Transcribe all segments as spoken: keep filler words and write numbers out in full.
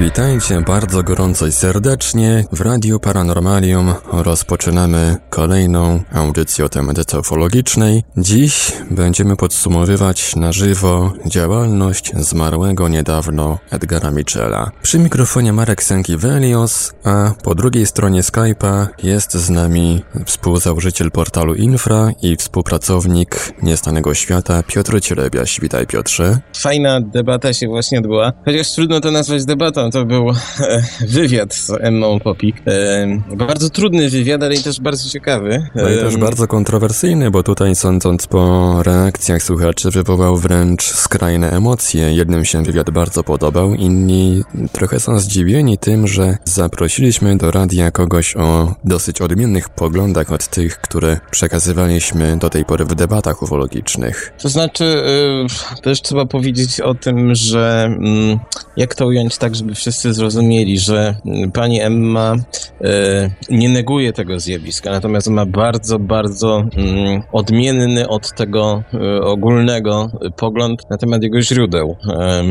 Witajcie bardzo gorąco i serdecznie w Radiu Paranormalium. Rozpoczynamy kolejną audycję o tematyce ufologicznej. Dziś będziemy podsumowywać na żywo działalność zmarłego niedawno Edgara Mitchella. Przy mikrofonie Marek Sękiewelios, a po drugiej stronie Skype'a jest z nami współzałożyciel portalu Infra i współpracownik Nieznanego Świata Piotr Cielebiaś. Witaj, Piotrze. Fajna debata się właśnie odbyła, chociaż trudno to nazwać debatą, to był e, wywiad z Emmą Popik. E, bardzo trudny wywiad, ale i też bardzo ciekawy. E, no i też bardzo kontrowersyjny, bo tutaj sądząc po reakcjach słuchaczy wywołał wręcz skrajne emocje. Jednym się wywiad bardzo podobał, inni trochę są zdziwieni tym, że zaprosiliśmy do radia kogoś o dosyć odmiennych poglądach od tych, które przekazywaliśmy do tej pory w debatach ufologicznych. To znaczy, y, też trzeba powiedzieć o tym, że y, jak to ująć tak, żeby wszyscy zrozumieli, że pani Emma y, nie neguje tego zjawiska, natomiast ma bardzo, bardzo y, odmienny od tego y, ogólnego pogląd na temat jego źródeł. Y,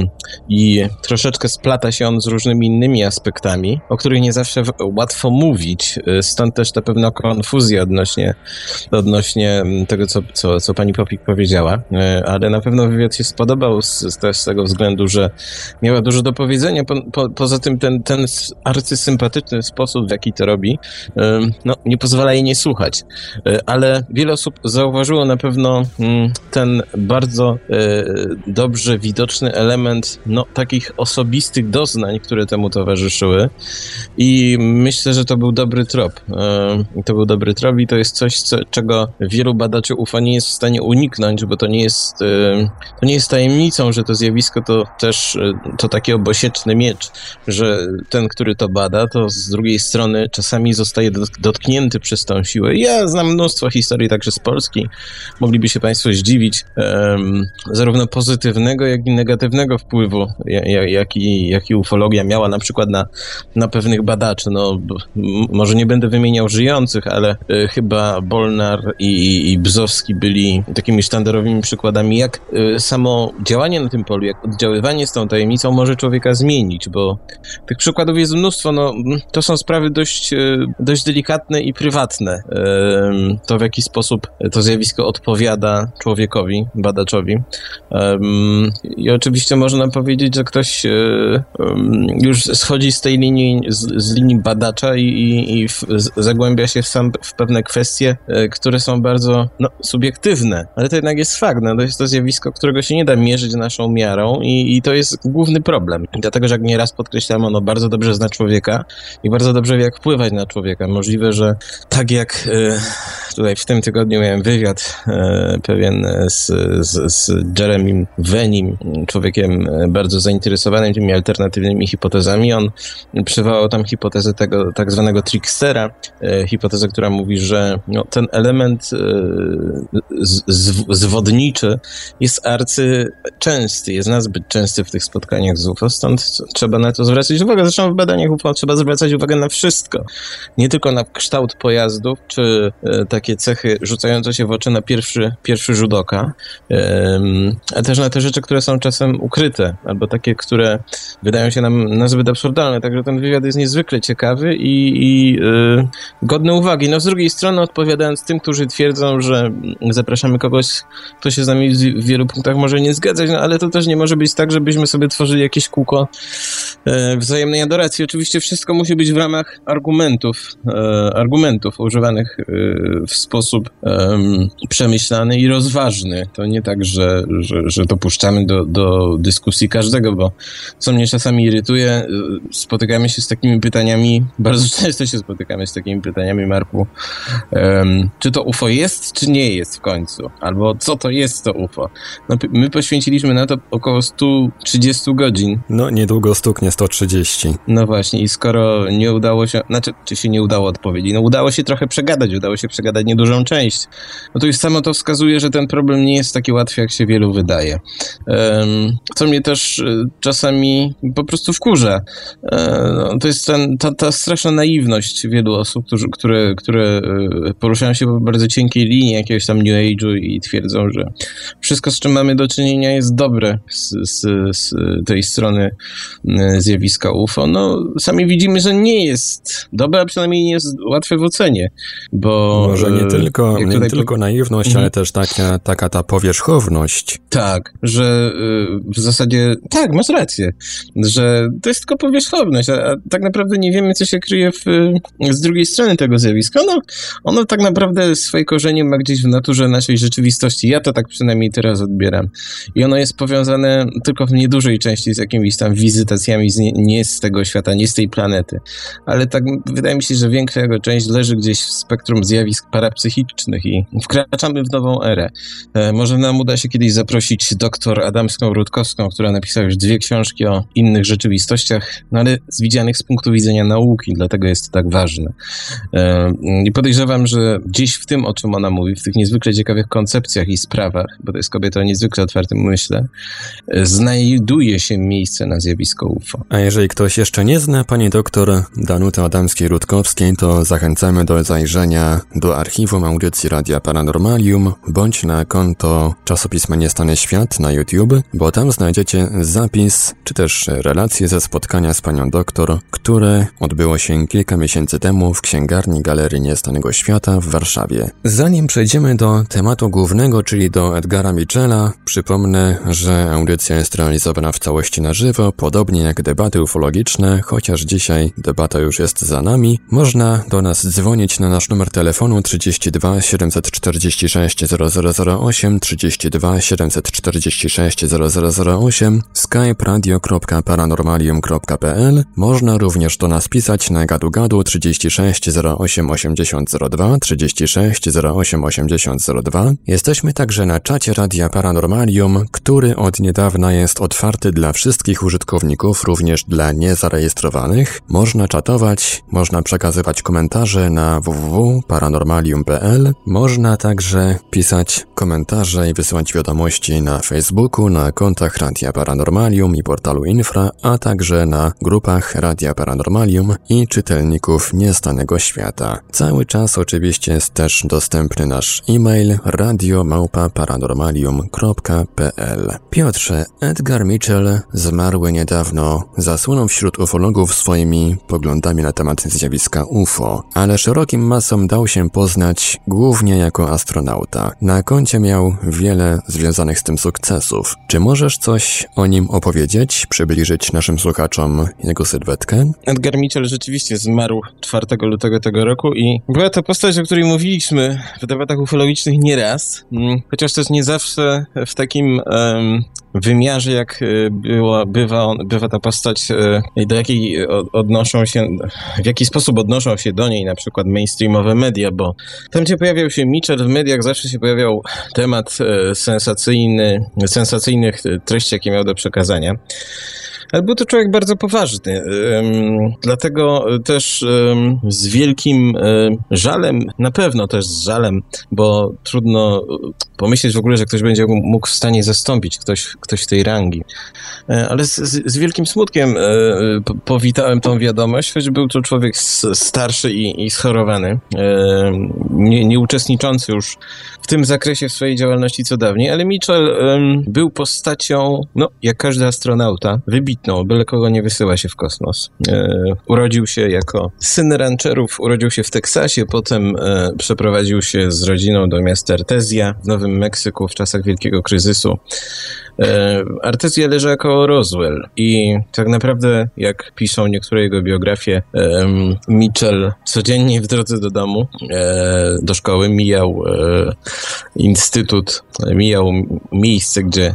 I troszeczkę splata się on z różnymi innymi aspektami, o których nie zawsze łatwo mówić, y, stąd też ta pewna konfuzja odnośnie, odnośnie tego, co, co, co pani Popik powiedziała, y, ale na pewno wywiad się spodobał z, z, z tego względu, że miała dużo do powiedzenia. Po, po, poza tym ten, ten arcysympatyczny sposób, w jaki to robi, y, no, nie pozwala jej nie słuchać. Y, ale wiele osób zauważyło na pewno y, ten bardzo y, dobrze widoczny element no, takich osobistych doznań, które temu towarzyszyły. I myślę, że to był dobry trop. Y, to był dobry trop i to jest coś, co, czego wielu badaczy U F O nie jest w stanie uniknąć, bo to nie jest, y, to nie jest tajemnicą, że to zjawisko to też y, to taki obosieczny miecz, że ten, który to bada, to z drugiej strony czasami zostaje dotknięty przez tą siłę. Ja znam mnóstwo historii także z Polski. Mogliby się państwo zdziwić um, zarówno pozytywnego, jak i negatywnego wpływu, jak, jaki, jaki ufologia miała na przykład na, na pewnych badaczy. No, m- może nie będę wymieniał żyjących, ale y, chyba Bolnar i, i Bzowski byli takimi sztandarowymi przykładami, jak y, samo działanie na tym polu, jak oddziaływanie z tą tajemnicą może człowieka zmienić, bo tych przykładów jest mnóstwo. No, to są sprawy dość, dość delikatne i prywatne. To, w jaki sposób to zjawisko odpowiada człowiekowi, badaczowi. I oczywiście można powiedzieć, że ktoś już schodzi z tej linii, z, z linii badacza i, i, i w, zagłębia się w, sam, w pewne kwestie, które są bardzo no, subiektywne, ale to jednak jest fakt. No, to jest to zjawisko, którego się nie da mierzyć naszą miarą i, i to jest główny problem. Dlatego, że jak nieraz podkreślam, ono bardzo dobrze zna człowieka i bardzo dobrze wie, jak wpływać na człowieka. Możliwe, że tak jak y, tutaj w tym tygodniu miałem wywiad y, pewien z, z, z Jeremym Venim, człowiekiem bardzo zainteresowanym tymi alternatywnymi hipotezami. On przywołał tam hipotezę tego tak zwanego trickstera, y, hipotezę, która mówi, że no, ten element y, z, z, zwodniczy jest arcyczęsty, jest nazbyt częsty w tych spotkaniach z U F O, stąd trzeba na to zwracać uwagę. Zresztą w badaniach U F O trzeba zwracać uwagę na wszystko. Nie tylko na kształt pojazdów, czy e, takie cechy rzucające się w oczy na pierwszy, pierwszy rzut oka, e, a też na te rzeczy, które są czasem ukryte, albo takie, które wydają się nam nazbyt absurdalne. Także ten wywiad jest niezwykle ciekawy i, i e, godny uwagi. No z drugiej strony, odpowiadając tym, którzy twierdzą, że zapraszamy kogoś, kto się z nami w wielu punktach może nie zgadzać, no ale to też nie może być tak, żebyśmy sobie tworzyli jakieś kółko e, wzajemnej adoracji. Oczywiście wszystko musi być w ramach argumentów, e, argumentów używanych e, w sposób e, przemyślany i rozważny. To nie tak, że, że, że dopuszczamy do, do dyskusji każdego, bo co mnie czasami irytuje, e, spotykamy się z takimi pytaniami, bardzo często się spotykamy z takimi pytaniami, Marku, e, czy to U F O jest, czy nie jest w końcu? Albo co to jest to U F O? No, my poświęciliśmy na to około sto trzydzieści godzin. No, niedługo stuknie sto trzydzieści. No właśnie, i skoro nie udało się, znaczy, czy się nie udało odpowiedzi, no udało się trochę przegadać, udało się przegadać niedużą część, no to już samo to wskazuje, że ten problem nie jest taki łatwy, jak się wielu wydaje. Um, co mnie też czasami po prostu wkurza. Um, to jest ten, ta, ta straszna naiwność wielu osób, którzy, które, które poruszają się po bardzo cienkiej linii jakiegoś tam New Age'u i twierdzą, że wszystko, z czym mamy do czynienia, jest dobre z, z, z tej strony zjawiska U F O, no sami widzimy, że nie jest dobre, a przynajmniej nie jest łatwe w ocenie, bo... Może nie tylko, nie tutaj... tylko naiwność, mhm. ale też taka, taka ta powierzchowność. Tak, że w zasadzie, tak, masz rację, że to jest tylko powierzchowność, a, a tak naprawdę nie wiemy, co się kryje w, z drugiej strony tego zjawiska. No, ono tak naprawdę swoje korzenie ma gdzieś w naturze naszej rzeczywistości. Ja to tak przynajmniej teraz odbieram. I ono jest powiązane tylko w niedużej części z jakimiś tam wizytacjami z nie, nie z tego świata, nie z tej planety. Ale tak wydaje mi się, że większa jego część leży gdzieś w spektrum zjawisk parapsychicznych i wkraczamy w nową erę. E, może nam uda się kiedyś zaprosić doktor Adamską-Rutkowską, która napisała już dwie książki o innych rzeczywistościach, no ale z widzianych z punktu widzenia nauki, dlatego jest to tak ważne. E, I podejrzewam, że gdzieś w tym, o czym ona mówi, w tych niezwykle ciekawych koncepcjach i sprawach, bo to jest kobieta o niezwykle otwartym umyśle, e, znajduje się miejsce na zjawisko U F O. A jeżeli ktoś jeszcze nie zna pani doktor Danuty Adamskiej-Rutkowskiej, to zachęcamy do zajrzenia do archiwum audycji Radia Paranormalium, bądź na konto czasopisma Niestany Świat na YouTube, bo tam znajdziecie zapis, czy też relacje ze spotkania z panią doktor, które odbyło się kilka miesięcy temu w księgarni Galerii Niestanego Świata w Warszawie. Zanim przejdziemy do tematu głównego, czyli do Edgara Mitchella, przypomnę, że audycja jest realizowana w całości na żywo, podobnie jak debaty ufologiczne, chociaż dzisiaj debata już jest za nami. Można do nas dzwonić na nasz numer telefonu trzydzieści dwa siedemset czterdzieści sześć zero zero zero osiem, trzydzieści dwa siedemset czterdzieści sześć zero zero zero osiem, skype radio kropka paranormalium kropka p l. Można również do nas pisać na gadu gadu trzydzieści sześć zero osiem osiemdziesiąt zero dwa, trzydzieści sześć zero osiem osiemdziesiąt zero dwa. Jesteśmy także na czacie Radia Paranormalium, który od niedawna jest otwarty dla wszystkich użytkowników, również dla niezarejestrowanych. Można czatować, można przekazywać komentarze na w w w kropka paranormalium kropka p l. Można także pisać komentarze i wysyłać wiadomości na Facebooku, na kontach Radia Paranormalium i portalu Infra, a także na grupach Radia Paranormalium i czytelników Niestanego Świata. Cały czas oczywiście jest też dostępny nasz e-mail radio małpa paranormalium kropka p l. Piotrze, Edgar Mitchell, zmarły niedawno, zasłynął wśród ufologów swoimi poglądami na temat zjawiska U F O, ale szerokim masom dał się poznać głównie jako astronauta. Na koncie miał wiele związanych z tym sukcesów. Czy możesz coś o nim opowiedzieć, przybliżyć naszym słuchaczom jego sylwetkę? Edgar Mitchell rzeczywiście zmarł czwartego lutego tego roku i była to postać, o której mówiliśmy w debatach ufologicznych nieraz, chociaż też nie zawsze w takim um, wymiarze, jak była, bywa, on, bywa ta postać, do jakiej odnoszą się, w jaki sposób odnoszą się do niej na przykład mainstreamowe media, bo tam, gdzie pojawiał się Mitchell, w mediach zawsze się pojawiał temat sensacyjny, sensacyjnych treści, jakie miał do przekazania. Ale był to człowiek bardzo poważny, um, dlatego też um, z wielkim um, żalem, na pewno też z żalem, bo trudno pomyśleć w ogóle, że ktoś będzie mógł w stanie zastąpić ktoś, ktoś tej rangi. Ale z, z wielkim smutkiem um, powitałem tą wiadomość, choć był to człowiek starszy i, i schorowany, um, nie, nie uczestniczący już w tym zakresie w swojej działalności co dawniej, ale Mitchell um, był postacią, no jak każdy astronauta, wybitny. No, byle kogo nie wysyła się w kosmos. E, urodził się jako syn rancherów, urodził się w Teksasie, potem e, przeprowadził się z rodziną do miasta Artezja w Nowym Meksyku w czasach wielkiego kryzysu. E, Artezja leży koło Roswell i tak naprawdę, jak piszą niektóre jego biografie, e, Mitchell codziennie w drodze do domu, e, do szkoły mijał e, instytut, mijał miejsce, gdzie,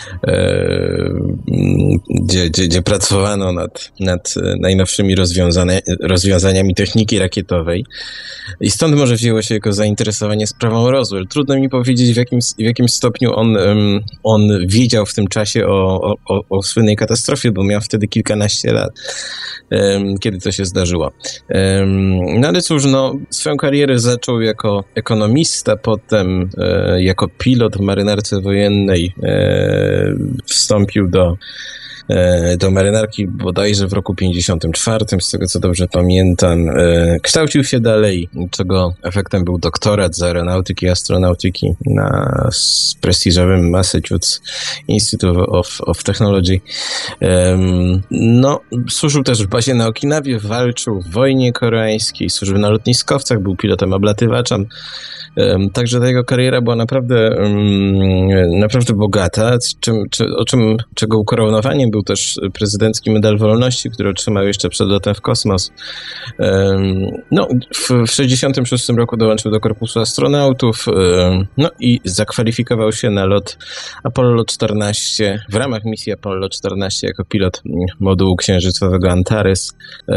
e, gdzie, gdzie, gdzie pracowano nad, nad najnowszymi rozwiązaniami techniki rakietowej. I stąd może wzięło się jego zainteresowanie sprawą Roswell. Trudno mi powiedzieć, w jakim, w jakim stopniu on, on wiedział w tym czasie o, o, o słynnej katastrofie, bo miał wtedy kilkanaście lat, kiedy to się zdarzyło. No ale cóż, no, swoją karierę zaczął jako ekonomista, potem jako pilot w marynarce wojennej wstąpił do do marynarki bodajże w roku pięćdziesiątym czwartym, z tego co dobrze pamiętam. Kształcił się dalej, czego efektem był doktorat z aeronautyki i astronautyki na prestiżowym Massachusetts Institute of, of Technology. No, służył też w bazie na Okinawie, walczył w wojnie koreańskiej, służył na lotniskowcach, był pilotem oblatywaczem. Także ta jego kariera była naprawdę naprawdę bogata, czym, czy, o czym, czego ukoronowaniem był też prezydencki Medal Wolności, który otrzymał jeszcze przed lotem w kosmos. No, w sześćdziesiątym szóstym roku dołączył do Korpusu Astronautów, no i zakwalifikował się na lot Apollo czternaście, w ramach misji Apollo czternaście jako pilot modułu księżycowego Antares.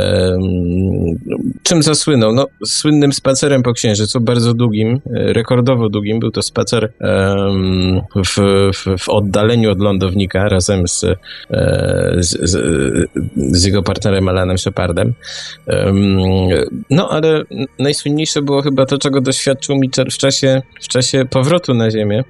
Czym zasłynął? No, słynnym spacerem po Księżycu, bardzo długim, rekordowo długim. Był to spacer um, w, w, w oddaleniu od lądownika razem z, z, z, z jego partnerem Alanem Shepardem. Um, no, ale najsłynniejsze było chyba to, czego doświadczył Mitchell w czasie, w czasie powrotu na Ziemię.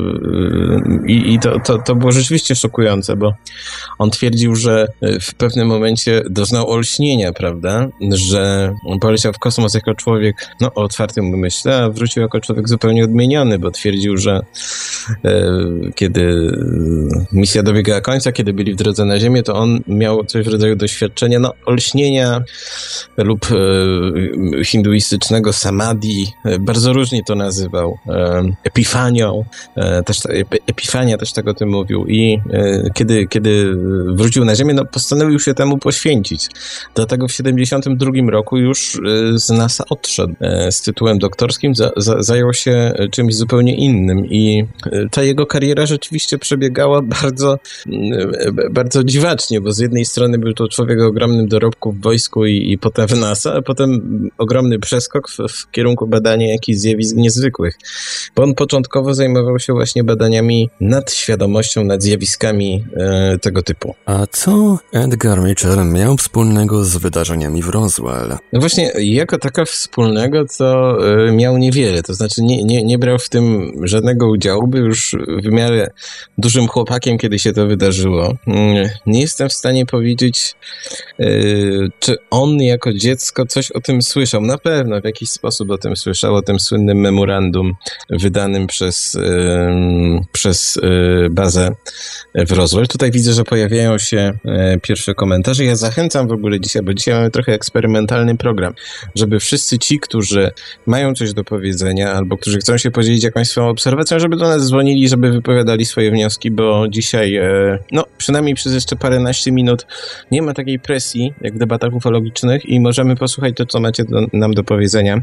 I, i to, to, to było rzeczywiście szokujące, bo on twierdził, że w pewnym momencie doznał olśnienia, prawda, że poleciał w kosmos jako człowiek no, o otwartym umyśle, a wrócił jako człowiek zupełnie odmieniony, bo twierdził, że e, kiedy misja dobiegała końca, kiedy byli w drodze na Ziemię, to on miał coś w rodzaju doświadczenia no, olśnienia lub e, hinduistycznego samadhi, e, bardzo różnie to nazywał, e, epifanią, e, też, epifania też tego tym mówił i e, kiedy, kiedy wrócił na Ziemię, no, postanowił się temu poświęcić. Dlatego w siedemdziesiątym drugim roku już z NASA odszedł z tytułem doktorskim, za, za, zajął się czymś zupełnie innym i ta jego kariera rzeczywiście przebiegała bardzo, bardzo dziwacznie, bo z jednej strony był to człowiek o ogromnym dorobku w wojsku i, i potem w NASA, a potem ogromny przeskok w, w kierunku badania jakichś zjawisk niezwykłych. Bo on początkowo zajmował się właśnie badaniami nad świadomością, nad zjawiskami e, tego typu. A co Edgar Mitchell miał wspólnego z wydarzeniami w Roswell? No właśnie, jako taka wspólnego, to y, miał niewiele, to znaczy nie, nie, nie brał w tym żadnego udziału, był już w miarę dużym chłopakiem, kiedy się to wydarzyło. Y, nie jestem w stanie powiedzieć, y, czy on jako dziecko coś o tym słyszał. Na pewno w jakiś sposób o tym słyszał, o tym słynnym memorandum wydanym przez, y, przez y, bazę w Roswell. Tutaj widzę, że pojawiają się y, pierwsze komentarze. Ja zachęcam w ogóle dzisiaj, bo dzisiaj mamy trochę eksperymentalny program, żeby wszyscy ci, którzy mają coś do powiedzenia albo którzy chcą się podzielić jakąś swoją obserwacją, żeby do nas dzwonili, żeby wypowiadali swoje wnioski, bo dzisiaj, no przynajmniej przez jeszcze paręnaście minut nie ma takiej presji jak w debatach ufologicznych i możemy posłuchać to, co macie do, nam do powiedzenia.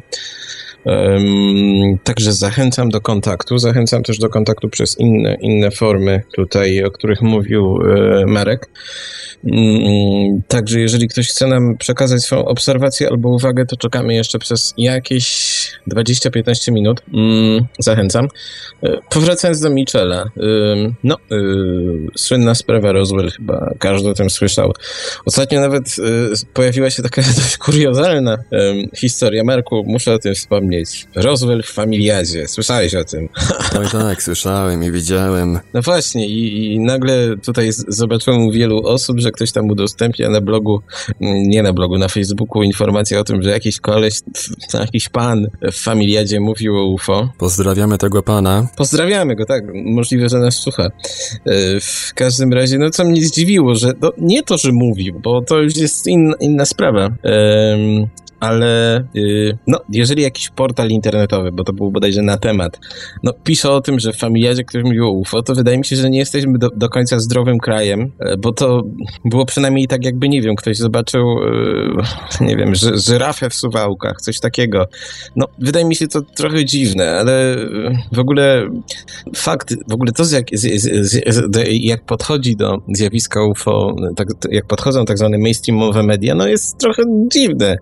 Um, także zachęcam do kontaktu, zachęcam też do kontaktu przez inne, inne formy tutaj, o których mówił e, Marek. Um, także jeżeli ktoś chce nam przekazać swoją obserwację albo uwagę, to czekamy jeszcze przez jakieś dwadzieścia do piętnastu minut. Um, zachęcam. E, powracając do Mitchella, e, no, e, słynna sprawa Roswell, chyba każdy o tym słyszał. Ostatnio nawet e, pojawiła się taka dość kuriozalna e, historia. Marku, muszę o tym wspomnieć. Roswell w Familiadzie. Słyszałeś o tym? Oj tak, słyszałem i widziałem. No właśnie i, i nagle tutaj z, zobaczyłem u wielu osób, że ktoś tam udostępnia na blogu, nie na blogu, na Facebooku informację o tym, że jakiś koleś, jakiś pan w Familiadzie mówił o U F O. Pozdrawiamy tego pana. Pozdrawiamy go, tak. Możliwe, że nas słucha. W każdym razie, no co mnie zdziwiło, że no, nie to, że mówił, bo to już jest in, inna sprawa. Um, ale yy, no, jeżeli jakiś portal internetowy, bo to był bodajże na temat, no pisze o tym, że w Familiadzie ktoś mówił o U F O, to wydaje mi się, że nie jesteśmy do, do końca zdrowym krajem, bo to było przynajmniej tak jakby, nie wiem, ktoś zobaczył, yy, nie wiem, ży, żyrafę w Suwałkach, coś takiego. No, wydaje mi się to trochę dziwne, ale w ogóle fakt, w ogóle to, jak, z, z, z, jak podchodzi do zjawiska U F O, tak, jak podchodzą tak zwane mainstreamowe media, no jest trochę dziwne.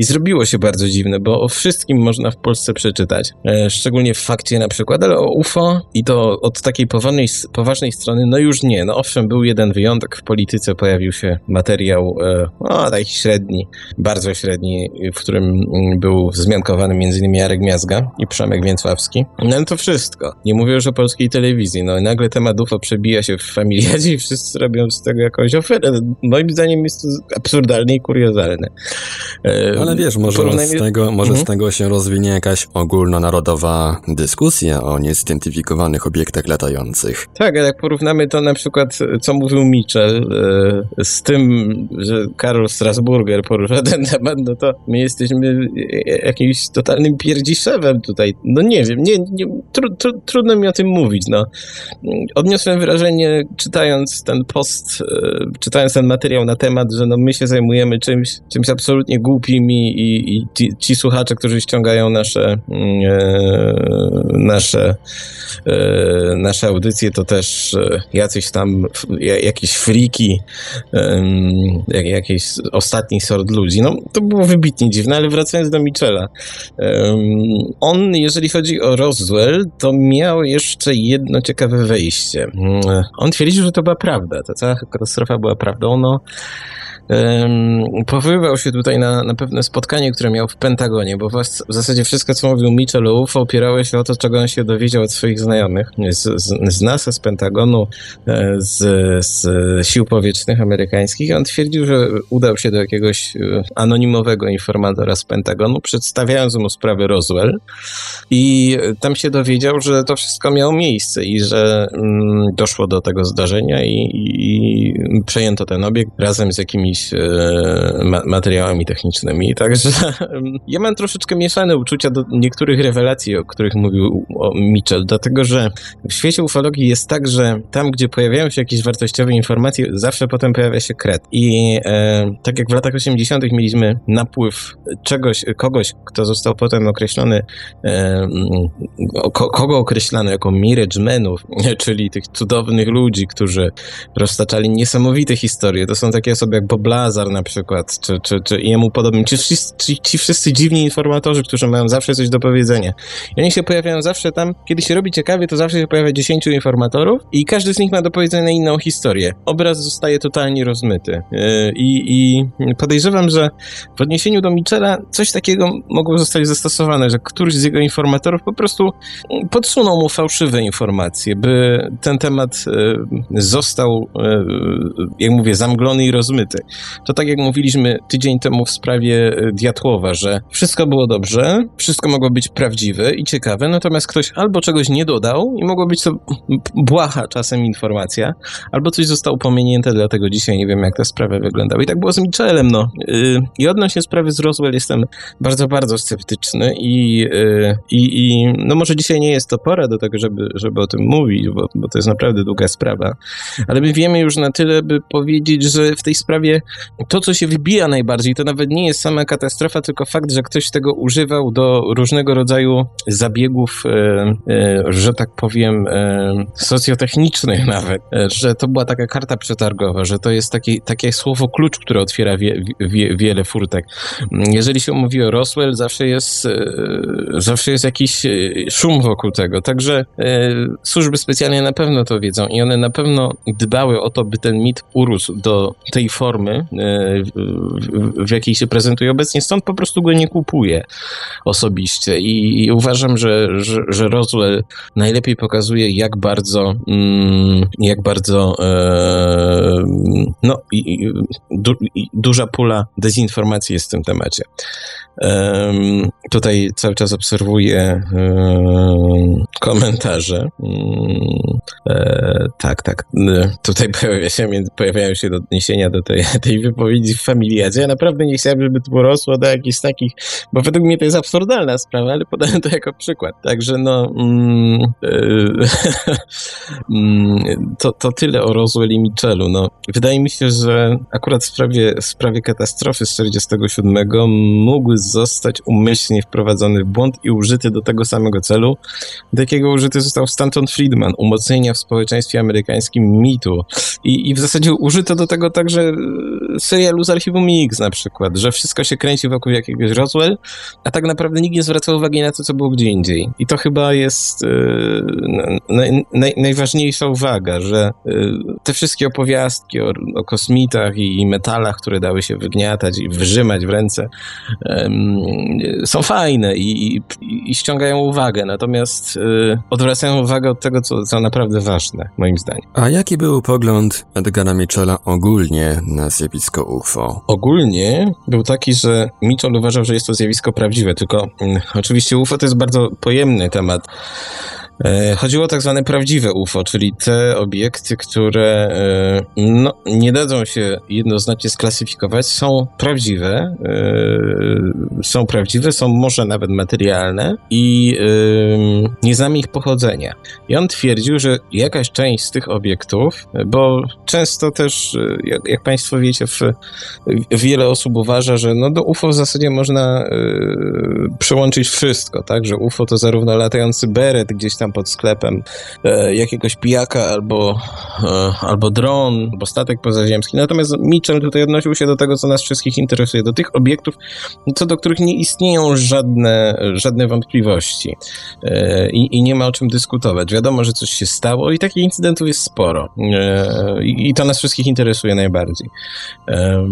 I zrobiło się bardzo dziwne, bo o wszystkim można w Polsce przeczytać, e, szczególnie w Fakcie na przykład, ale o U F O i to od takiej poważnej, poważnej strony, no już nie. No owszem, był jeden wyjątek, w Polityce pojawił się materiał, e, o taki średni, bardzo średni, w którym był wzmiankowany między innymi Jarek Miazga i Przemek Więcławski. No ale to wszystko. Nie mówię już o polskiej telewizji. No i nagle temat U F O przebija się w Familiadzie i wszyscy robią z tego jakąś ofertę. Moim zdaniem jest to absurdalne i kuriozalne. E, ale wiesz, może, porównajmy... z, tego, może mhm. z tego się rozwinie jakaś ogólnonarodowa dyskusja o niezidentyfikowanych obiektach latających. Tak, ale jak porównamy to na przykład, co mówił Mitchell, e, z tym, że Karol Strasburger porusza ten temat, no to my jesteśmy jakimś totalnym pierdziszewem tutaj. No nie wiem, nie, nie, tru, tru, trudno mi o tym mówić. No. Odniosłem wrażenie, czytając ten post, e, czytając ten materiał na temat, że no my się zajmujemy czymś, czymś absolutnie głupim i, i, i ci, ci słuchacze, którzy ściągają nasze e, nasze e, nasze audycje, to też e, jacyś tam jakieś friki, e, jak, jakiś ostatni sort ludzi. No to było wybitnie dziwne, ale wracając do Mitchella. E, on, jeżeli chodzi o Roswell, to miał jeszcze jedno ciekawe wejście. E, on twierdził, że to była prawda. Ta cała katastrofa była prawdą. No, Um, powoływał się tutaj na, na pewne spotkanie, które miał w Pentagonie, bo w, w zasadzie wszystko, co mówił Mitchell o U F O, opierało się o to, czego on się dowiedział od swoich znajomych z, z, z NASA, z Pentagonu, z, z sił powietrznych amerykańskich. On twierdził, że udał się do jakiegoś anonimowego informatora z Pentagonu, przedstawiając mu sprawę Roswell i tam się dowiedział, że to wszystko miało miejsce i że mm, doszło do tego zdarzenia i, i, i przejęto ten obiekt razem z jakimiś Ma- materiałami technicznymi. Także ja mam troszeczkę mieszane uczucia do niektórych rewelacji, o których mówił o Mitchell, dlatego że w świecie ufologii jest tak, że tam, gdzie pojawiają się jakieś wartościowe informacje, zawsze potem pojawia się kret. I e, tak jak w latach osiemdziesiątych mieliśmy napływ czegoś, kogoś, kto został potem określony, e, ko- kogo określano jako Miragemenów, czyli tych cudownych ludzi, którzy roztaczali niesamowite historie. To są takie osoby jak Bob Lazar na przykład, czy, czy, czy jemu podobni, ci wszyscy, ci, ci wszyscy dziwni informatorzy, którzy mają zawsze coś do powiedzenia. I oni się pojawiają zawsze tam, kiedy się robi ciekawie, to zawsze się pojawia dziesięciu informatorów i każdy z nich ma do powiedzenia inną historię. Obraz zostaje totalnie rozmyty. Yy, I podejrzewam, że w odniesieniu do Mitchella coś takiego mogło zostać zastosowane, że któryś z jego informatorów po prostu podsunął mu fałszywe informacje, by ten temat yy, został, yy, jak mówię, zamglony i rozmyty. To tak jak mówiliśmy tydzień temu w sprawie Diatłowa, że wszystko było dobrze, wszystko mogło być prawdziwe i ciekawe, natomiast ktoś albo czegoś nie dodał i mogło być to błaha czasem informacja, albo coś zostało pominięte, dlatego dzisiaj nie wiem, jak te sprawy wyglądały. I tak było z Mitchellem, no. I odnośnie sprawy z Roswell jestem bardzo, bardzo sceptyczny i, i, i no może dzisiaj nie jest to pora do tego, żeby, żeby o tym mówić, bo, bo to jest naprawdę długa sprawa, ale my wiemy już na tyle, by powiedzieć, że w tej sprawie to, co się wybija najbardziej, to nawet nie jest sama katastrofa, tylko fakt, że ktoś tego używał do różnego rodzaju zabiegów, e, e, że tak powiem, e, socjotechnicznych nawet, e, że to była taka karta przetargowa, że to jest taki, takie słowo klucz, które otwiera wie, wie, wiele furtek. Jeżeli się mówi o Roswell, zawsze jest, e, zawsze jest jakiś szum wokół tego, także e, służby specjalne na pewno to wiedzą i one na pewno dbały o to, by ten mit urósł do tej formy, w, w jakiej się prezentuje obecnie, stąd po prostu go nie kupuję osobiście i, i uważam, że, że, że Roswell najlepiej pokazuje, jak bardzo mm, jak bardzo e, no i, i, du, i duża pula dezinformacji jest w tym temacie. E, tutaj cały czas obserwuję e, komentarze. E, tak, tak. Tutaj pojawia się, pojawiają się odniesienia do tej, tej wypowiedzi w Familiadzie. Ja naprawdę nie chciałem, żeby to porosło do jakichś takich, bo według mnie to jest absurdalna sprawa, ale podałem to jako przykład. Także no mm, to, to tyle o Roswell i Mitchellu. No, wydaje mi się, że akurat w sprawie, w sprawie katastrofy z czterdziestego siódmego mógł zostać umyślnie wprowadzony w błąd i użyty do tego samego celu, do jakiego użyty został Stanton Friedman, umocnienia w społeczeństwie amerykańskim mitu. I, i w zasadzie użyto do tego także serialu z Archiwum Mix na przykład, że wszystko się kręci wokół jakiegoś Roswell, a tak naprawdę nikt nie zwraca uwagi na to, co było gdzie indziej. I to chyba jest yy, naj, naj, najważniejsza uwaga, że yy, te wszystkie opowiastki o, o kosmitach i, i metalach, które dały się wygniatać i wyrzymać w ręce, yy, są fajne i, i, i ściągają uwagę, natomiast yy, odwracają uwagę od tego, co, co naprawdę ważne, moim zdaniem. A jaki był pogląd Edgara Mitchella ogólnie na zjawisko U F O? Ogólnie był taki, że Mitchell uważał, że jest to zjawisko prawdziwe, tylko mm, oczywiście U F O to jest bardzo pojemny temat. Chodziło o tak zwane prawdziwe U F O, czyli te obiekty, które no, nie dadzą się jednoznacznie sklasyfikować, są prawdziwe, są prawdziwe, są może nawet materialne i nie znamy ich pochodzenia. I on twierdził, że jakaś część z tych obiektów, bo często też, jak, jak Państwo wiecie, w, wiele osób uważa, że no do U F O w zasadzie można przyłączyć wszystko, tak, że U F O to zarówno latający beret gdzieś tam pod sklepem e, jakiegoś pijaka albo, e, albo dron, albo statek pozaziemski. Natomiast Mitchell tutaj odnosił się do tego, co nas wszystkich interesuje, do tych obiektów, co do których nie istnieją żadne, żadne wątpliwości e, i, i nie ma o czym dyskutować. Wiadomo, że coś się stało i takich incydentów jest sporo e, i to nas wszystkich interesuje najbardziej. E,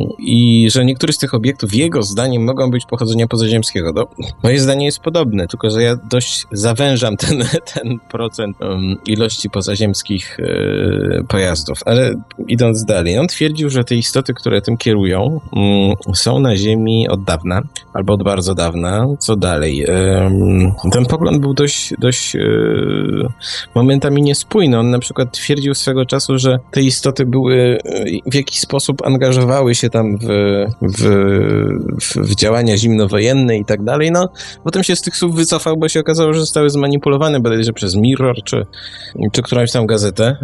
I że niektóre z tych obiektów, jego zdaniem, mogą być pochodzenia pozaziemskiego. No, moje zdanie jest podobne, tylko że ja dość zawężam ten, ten procent um, ilości pozaziemskich y, pojazdów. Ale idąc dalej, on twierdził, że te istoty, które tym kierują, um, są na Ziemi od dawna, albo od bardzo dawna. Co dalej? Um, ten pogląd był dość, dość y, momentami niespójny. On na przykład twierdził swego czasu, że te istoty były, w jakiś sposób angażowały się tam w, w, w, w działania zimnowojenne i tak dalej. No, potem się z tych słów wycofał, bo się okazało, że zostały zmanipulowane bodajże przez Mirror, czy, czy którąś tam gazetę.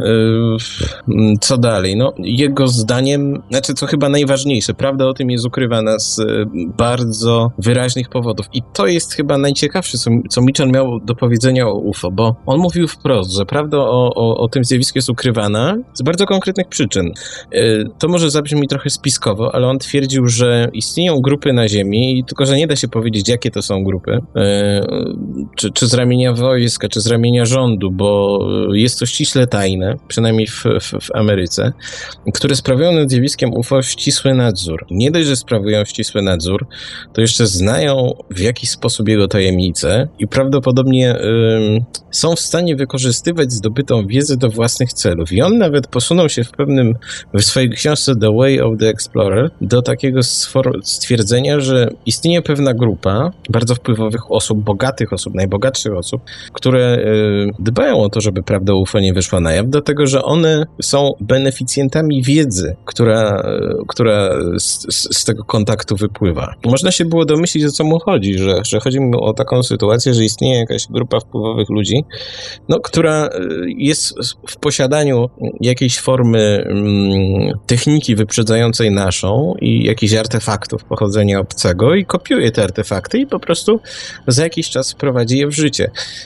Yy, co dalej? No, jego zdaniem, znaczy co chyba najważniejsze, prawda o tym jest ukrywana z bardzo wyraźnych powodów. I to jest chyba najciekawsze, co, co Mitchell miał do powiedzenia o U F O, bo on mówił wprost, że prawda o, o, o tym zjawisku jest ukrywana z bardzo konkretnych przyczyn. Yy, to może zabrzmi trochę spiskowo, ale on twierdził, że istnieją grupy na Ziemi, tylko że nie da się powiedzieć, jakie to są grupy, yy, czy, czy z ramienia wojska, czy z ramienia rządu, bo jest to ściśle tajne, przynajmniej w, w, w Ameryce, które sprawują nad zjawiskiem U F O ścisły nadzór. Nie dość, że sprawują ścisły nadzór, to jeszcze znają w jakiś sposób jego tajemnice i prawdopodobnie y, są w stanie wykorzystywać zdobytą wiedzę do własnych celów. I on nawet posunął się w pewnym, w swojej książce The Way of the Explorer do takiego stwierdzenia, że istnieje pewna grupa bardzo wpływowych osób, bogatych osób, najbogatszych osób, które y, dbają o to, żeby prawda o U F O nie wyszła na jaw, dlatego że one są beneficjentami wiedzy, która, która z, z, z tego kontaktu wypływa. Można się było domyślić, o co mu chodzi, że, że chodzi mu o taką sytuację, że istnieje jakaś grupa wpływowych ludzi, no, która jest w posiadaniu jakiejś formy mm, techniki wyprzedzającej naszą i jakichś artefaktów pochodzenia obcego i kopiuje te artefakty i po prostu za jakiś czas wprowadzi je w życie,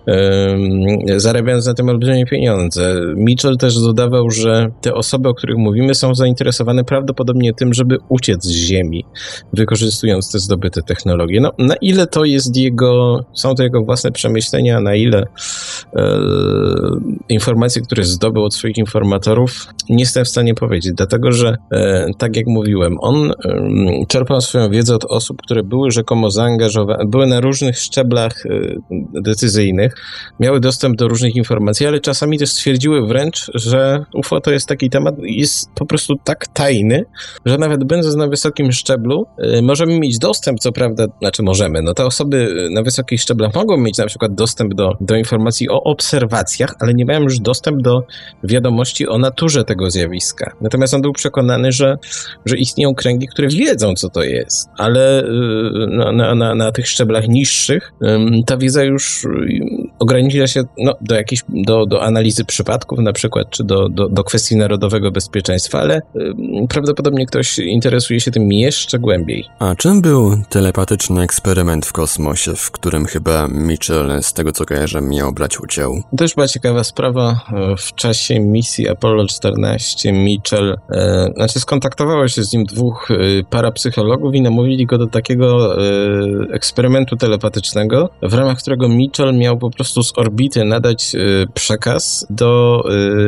ym, zarabiając na tym olbrzymie pieniądze. Mitchell też dodawał, że te osoby, o których mówimy, są zainteresowane prawdopodobnie tym, żeby uciec z Ziemi, wykorzystując te zdobyte technologie. No, na ile to jest jego, są to jego własne przemyślenia, na ile e, informacje, które zdobył od swoich informatorów, nie jestem w stanie powiedzieć, dlatego że, e, tak jak mówiłem, on e, czerpał swoją wiedzę od osób, które były rzekomo zaangażowane, były na różnych szczeblach e, decyzyjnych, miały dostęp do różnych informacji, ale czasami też stwierdziły wręcz, że U F O to jest taki temat, jest po prostu tak tajny, że nawet będąc na wysokim szczeblu, y, możemy mieć dostęp, co prawda, znaczy możemy, no te osoby na wysokich szczeblach mogą mieć na przykład dostęp do, do informacji o obserwacjach, ale nie mają już dostęp do wiadomości o naturze tego zjawiska. Natomiast on był przekonany, że, że istnieją kręgi, które wiedzą, co to jest, ale y, na, na, na, na tych szczeblach niższych y, ta wiedza już y, ograniczyła się no, do jakiejś, do, do analizy przypadków na przykład, czy do, do, do kwestii narodowego bezpieczeństwa, ale y, prawdopodobnie ktoś interesuje się tym jeszcze głębiej. A czym był telepatyczny eksperyment w kosmosie, w którym chyba Mitchell, z tego co kojarzę, miał brać brać udział. Też była ciekawa sprawa. W czasie misji Apollo czternaście Mitchell, e, znaczy skontaktowało się z nim dwóch e, parapsychologów i namówili go do takiego e, eksperymentu telepatycznego, w ramach którego Mitchell miał po prostu z orbity nadać e, przekaz do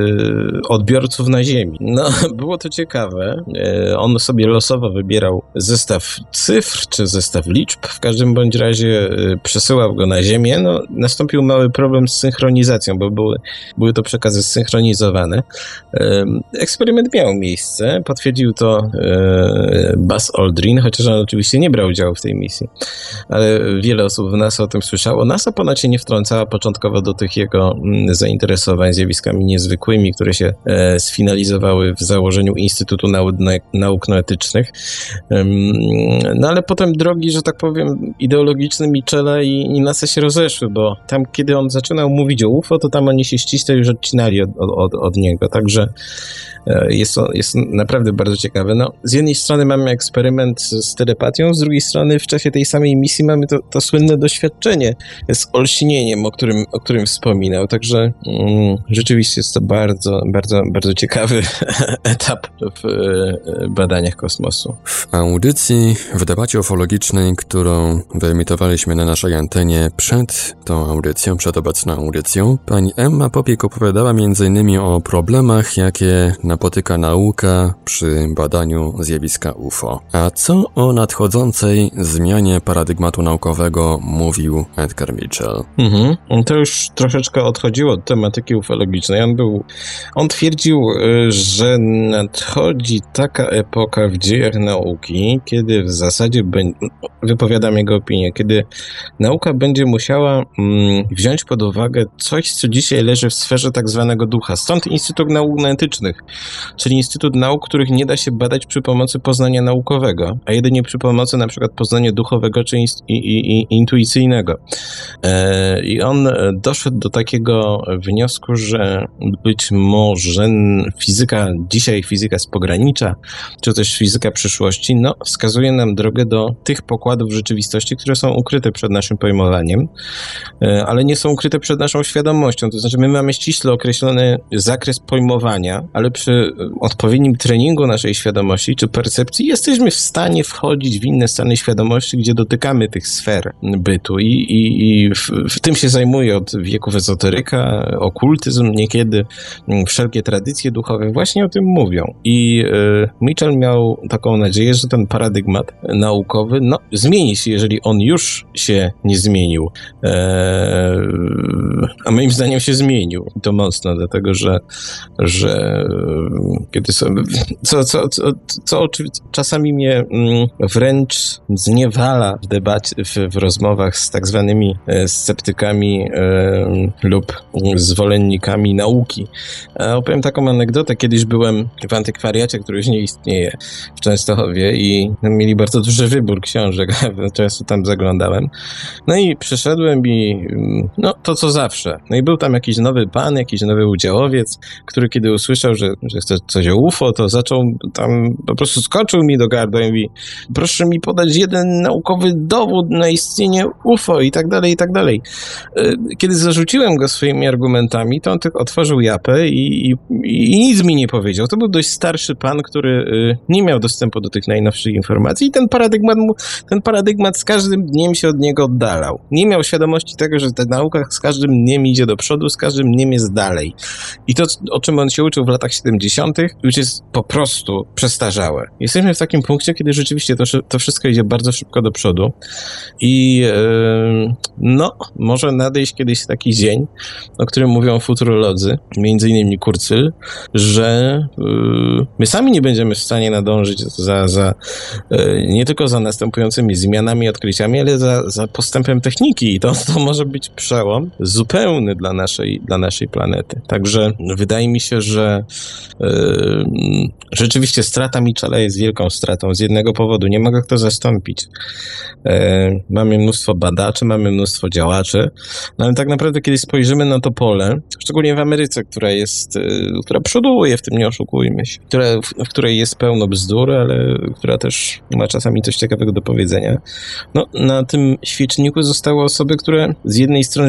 e, odbiorców na Ziemi. No, było to ciekawe. E, on sobie losowo wybierał zestaw cyfr, czy zestaw liczb. W każdym bądź razie e, przesyłał go na Ziemię. No, nastąpił mały problem z synchronizacją, bo były, były to przekazy zsynchronizowane. E, eksperyment miał miejsce. Potwierdził to e, Buzz Aldrin, chociaż on oczywiście nie brał udziału w tej misji. Ale wiele osób w NASA o tym słyszało. NASA ponoć się nie wtrącała początkowo do tych jego mm, zainteresowań zjawiskami niezwykłymi, które się e, sfinalizowały w założeniu Instytutu Nau- Nauk Noetycznych. Um, no ale potem drogi, że tak powiem, ideologiczne Mitchella i, i NASA się rozeszły, bo tam, kiedy on zaczynał mówić o U F O, to tam oni się ściśle już odcinali od, od, od niego. Także Jest to jest naprawdę bardzo ciekawe. No, z jednej strony mamy eksperyment z telepatią, z drugiej strony w czasie tej samej misji mamy to, to słynne doświadczenie z olśnieniem, o którym, o którym wspominał. Także mm, rzeczywiście jest to bardzo, bardzo, bardzo ciekawy etap w e, badaniach kosmosu. W audycji, w debacie ufologicznej, którą wyemitowaliśmy na naszej antenie przed tą audycją, przed obecną audycją, pani Emma Popiek opowiadała między innymi o problemach, jakie napotyka nauka przy badaniu zjawiska U F O. A co o nadchodzącej zmianie paradygmatu naukowego mówił Edgar Mitchell? Mhm. To już troszeczkę odchodziło od tematyki ufologicznej. On był, on twierdził, że nadchodzi taka epoka w dziejach nauki, kiedy w zasadzie, będzie, wypowiadam jego opinię, kiedy nauka będzie musiała mm, wziąć pod uwagę coś, co dzisiaj leży w sferze tak zwanego ducha. Stąd Instytut Nauk Noetycznych, czyli Instytut Nauk, których nie da się badać przy pomocy poznania naukowego, a jedynie przy pomocy na przykład poznania duchowego czy inst- i, i, i intuicyjnego. E, I on doszedł do takiego wniosku, że być może fizyka, dzisiaj fizyka z pogranicza, czy też fizyka przyszłości, no, wskazuje nam drogę do tych pokładów rzeczywistości, które są ukryte przed naszym pojmowaniem, e, ale nie są ukryte przed naszą świadomością. To znaczy my mamy ściśle określony zakres pojmowania, ale przy odpowiednim treningu naszej świadomości czy percepcji jesteśmy w stanie wchodzić w inne stany świadomości, gdzie dotykamy tych sfer bytu i, i, i w, w tym się zajmuje od wieków ezoteryka, okultyzm niekiedy, wszelkie tradycje duchowe właśnie o tym mówią. I y, Mitchell miał taką nadzieję, że ten paradygmat naukowy no, zmieni się, jeżeli on już się nie zmienił. E, a moim zdaniem się zmienił. I to mocno, dlatego że, że kiedy sobie, co, co, co, co oczywiście czasami mnie wręcz zniewala w debacie, w, w rozmowach z tak zwanymi sceptykami e, lub zwolennikami nauki. E, opowiem taką anegdotę. Kiedyś byłem w antykwariacie, który już nie istnieje w Częstochowie i mieli bardzo duży wybór książek. Często tam zaglądałem. No i przyszedłem i no to co zawsze. No i był tam jakiś nowy pan, jakiś nowy udziałowiec, który kiedy usłyszał, że, że chce coś o U F O, to zaczął tam, po prostu skoczył mi do gardła i mówi, proszę mi podać jeden naukowy dowód na istnienie U F O i tak dalej, i tak dalej. Kiedy zarzuciłem go swoimi argumentami, to on tylko otworzył japę i, i, i nic mi nie powiedział. To był dość starszy pan, który nie miał dostępu do tych najnowszych informacji i ten paradygmat, mu, ten paradygmat z każdym dniem się od niego oddalał. Nie miał świadomości tego, że ta nauka z każdym dniem idzie do przodu, z każdym dniem jest dalej. I to, o czym on się uczył w latach siedemdziesiątych już jest po prostu przestarzałe. Jesteśmy w takim punkcie, kiedy rzeczywiście to, to wszystko idzie bardzo szybko do przodu i yy, no, może nadejść kiedyś taki dzień, o którym mówią futurolodzy, między innymi Kurzweil, że yy, my sami nie będziemy w stanie nadążyć za, za yy, nie tylko za następującymi zmianami, odkryciami, ale za, za postępem techniki i to, to może być przełom zupełny dla naszej, dla naszej planety. Także wydaje mi się, że yy, rzeczywiście strata Mitchella jest wielką stratą z jednego powodu. Nie mogę kto zastąpić. Yy, mamy mnóstwo badaczy, mamy mnóstwo działaczy, no ale tak naprawdę kiedy spojrzymy na to pole, szczególnie w Ameryce, która jest, yy, która przoduje, w tym nie oszukujmy się, która, w, w której jest pełno bzdur, ale która też ma czasami coś ciekawego do powiedzenia. No, na tym świeczniku zostały osoby, które z jednej strony są głośne,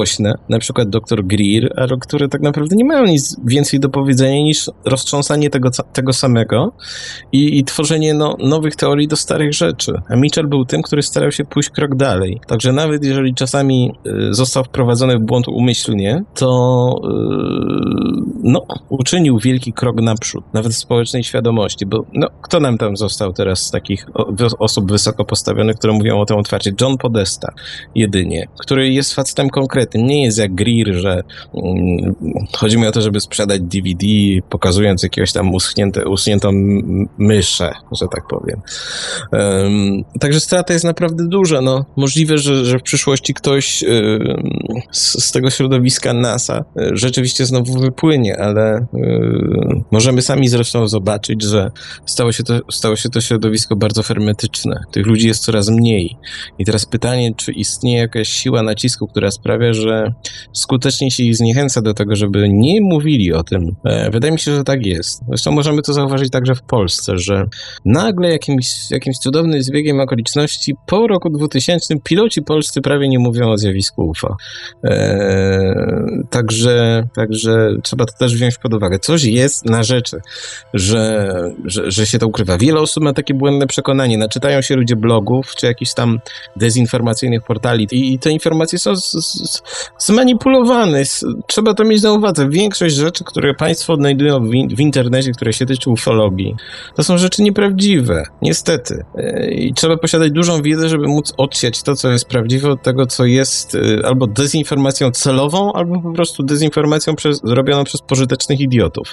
głośne, na przykład doktor Greer, ale które tak naprawdę nie mają nic więcej do powiedzenia niż roztrząsanie tego, tego samego i, i tworzenie no, nowych teorii do starych rzeczy. A Mitchell był tym, który starał się pójść krok dalej. Także nawet jeżeli czasami y, został wprowadzony w błąd umyślnie, to y, no, uczynił wielki krok naprzód, nawet w społecznej świadomości, bo no, kto nam tam został teraz z takich osób wysoko postawionych, które mówią o tym otwarcie? John Podesta jedynie, który jest facetem konkretnym, nie jest jak Greer, że um, chodzi mi o to, żeby sprzedać D V D, pokazując jakiegoś tam uschnięte, uschniętą myszę, że tak powiem. Um, także strata jest naprawdę duża. No, możliwe, że, że w przyszłości ktoś um, z, z tego środowiska NASA rzeczywiście znowu wypłynie, ale um, możemy sami zresztą zobaczyć, że stało się, to, stało się to środowisko bardzo hermetyczne. Tych ludzi jest coraz mniej. I teraz pytanie, czy istnieje jakaś siła nacisku, która sprawia, że skutecznie się ich zniechęca do tego, żeby nie mówili o tym. Wydaje mi się, że tak jest. Zresztą możemy to zauważyć także w Polsce, że nagle jakimś, jakimś cudownym zbiegiem okoliczności po roku dwutysięcznym piloci polscy prawie nie mówią o zjawisku U F O. Eee, także, także trzeba to też wziąć pod uwagę. Coś jest na rzeczy, że, że, że się to ukrywa. Wiele osób ma takie błędne przekonanie. Naczytają się ludzie blogów, czy jakichś tam dezinformacyjnych portali i, i te informacje są z, z, zmanipulowane. Trzeba to mieć na uwadze. Większość rzeczy, które państwo odnajdują w, in, w internecie, które się tyczą ufologii, to są rzeczy nieprawdziwe. Niestety. I trzeba posiadać dużą wiedzę, żeby móc odsiać to, co jest prawdziwe od tego, co jest albo dezinformacją celową, albo po prostu dezinformacją przez, zrobioną przez pożytecznych idiotów.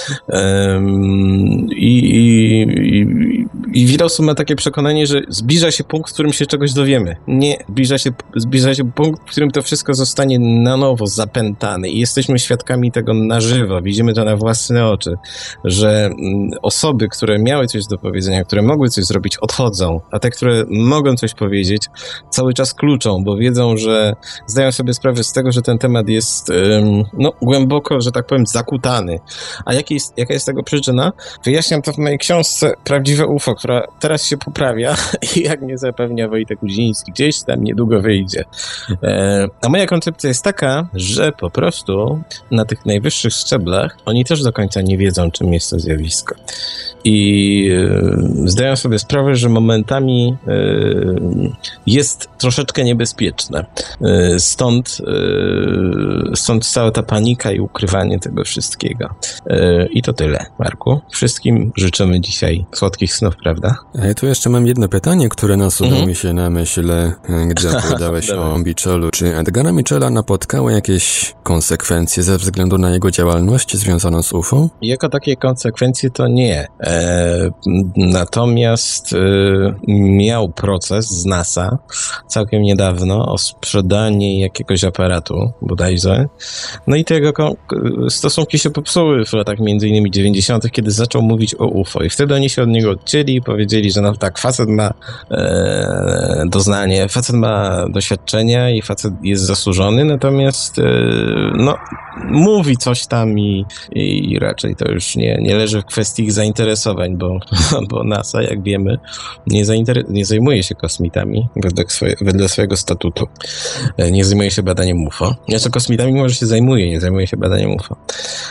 Um, i, i, I wiele osób ma takie przekonanie, że zbliża się punkt, w którym się czegoś dowiemy. Nie, zbliża się, zbliża się punkt, w którym to wszystko zostanie na nowo zapętane i jesteśmy świadkami tego na żywo. Widzimy to na własne oczy, że osoby, które miały coś do powiedzenia, które mogły coś zrobić, odchodzą, a te, które mogą coś powiedzieć, cały czas kluczą, bo wiedzą, że zdają sobie sprawę z tego, że ten temat jest no, głęboko, że tak powiem, zakutany. A jaki jest, jaka jest tego przyczyna? Wyjaśniam to w mojej książce Prawdziwe U F O, która teraz się poprawia i jak mnie zapewnia Wojtek Udziński, gdzieś tam niedługo wyjdzie. E, a moja koncepcja jest taka, że po prostu na tych najwyższych szczeblach oni też do końca nie wiedzą, czym jest to zjawisko. I e, zdają sobie sprawę, że momentami e, jest troszeczkę niebezpieczne. E, stąd, e, stąd cała ta panika i ukrywanie tego wszystkiego. E, I to tyle, Marku. Wszystkim życzymy dzisiaj słodkich snów, prawda? A ja tu jeszcze mam jedno pytanie, które nasunęło mhm. mi się na myśl, gdy opowiadałeś o Mitchellu. Czy Edgara Mitchella napotkały jakieś konsekwencje ze względu na jego działalność związaną z U F O? Jako takie konsekwencje to nie. E, natomiast e, miał proces z NASA całkiem niedawno o sprzedanie jakiegoś aparatu, bodajże. No i te jego ko- stosunki się popsuły w latach między innymi dziewięćdziesiątych, kiedy zaczął mówić o U F O. I wtedy oni się od niego odcięli i powiedzieli, że no tak, facet ma e, doznanie, facet ma doświadczenia i facet jest zasłużony, natomiast e, no, mówi coś tam i, i raczej to już nie, nie leży w kwestii ich zainteresowań, bo, bo NASA, jak wiemy, nie, zainter- nie zajmuje się kosmitami wedle, swoje, wedle swojego statutu. E, nie zajmuje się badaniem U F O. Znaczy kosmitami może się zajmuje, nie zajmuje się badaniem U F O.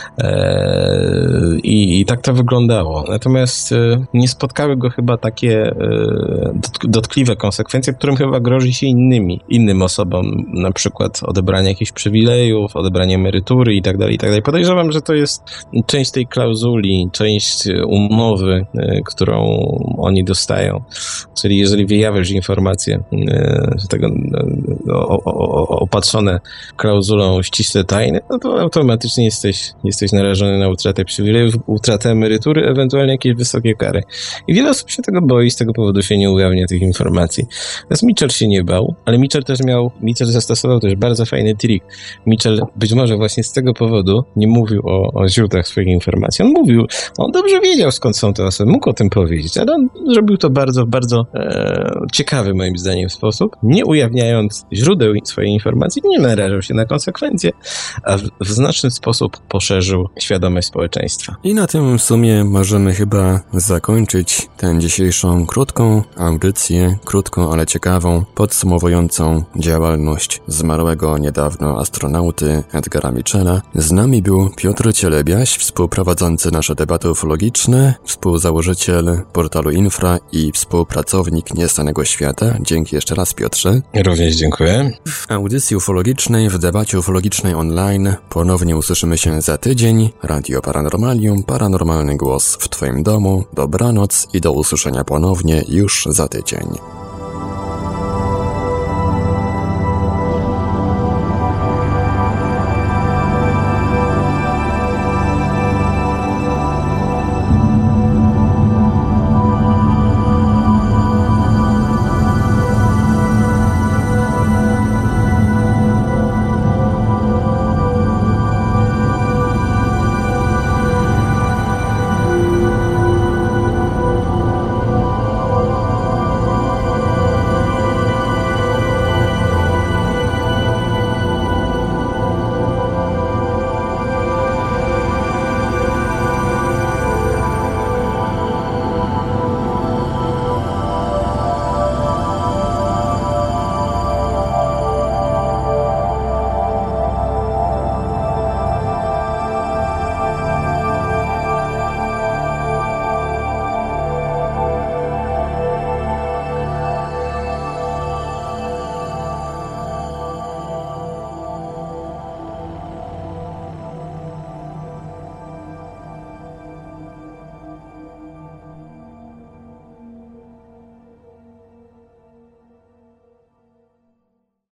E, i, I tak to wyglądało. Natomiast e, nie spotkały go chyba takie e, dotkliwe konsekwencje, którym chyba grozi się innymi, innym osobom, na przykład odebranie jakichś przywilejów, odebranie emerytury i tak dalej, i tak dalej. Podejrzewam, że to jest część tej klauzuli, część umowy, e, którą oni dostają. Czyli jeżeli wyjawiasz informacje e, tego e, o, o, opatrzone klauzulą ściśle tajne, no to automatycznie jesteś, jesteś narażony na utratę przywilejów, utratę emerytury, ewentualnie jakieś wysokie kary. I wiele osób się tego boi, z tego powodu się nie ujawnia tych informacji. Natomiast Mitchell się nie bał, ale Mitchell też miał, Mitchell zastosował też bardzo fajny trik. Mitchell być może właśnie z tego powodu nie mówił o, o źródłach swoich informacji. On mówił, on dobrze wiedział, skąd są te osoby, mógł o tym powiedzieć, ale on zrobił to bardzo, bardzo e, ciekawy moim zdaniem sposób, nie ujawniając źródeł swojej informacji, nie narażał się na konsekwencje, a w, w znaczny sposób poszerzył tworzył świadomość społeczeństwa. I na tym w sumie możemy chyba zakończyć tę dzisiejszą krótką audycję, krótką, ale ciekawą, podsumowującą działalność zmarłego niedawno astronauty Edgara Mitchella. Z nami był Piotr Cielebiaś, współprowadzący nasze debaty ufologiczne, współzałożyciel portalu Infra i współpracownik Nieznanego Świata. Dzięki jeszcze raz, Piotrze. Również dziękuję. W audycji ufologicznej, w debacie ufologicznej online ponownie usłyszymy się za tydzień. Radio Paranormalium, paranormalny głos w Twoim domu. Dobranoc i do usłyszenia ponownie już za tydzień.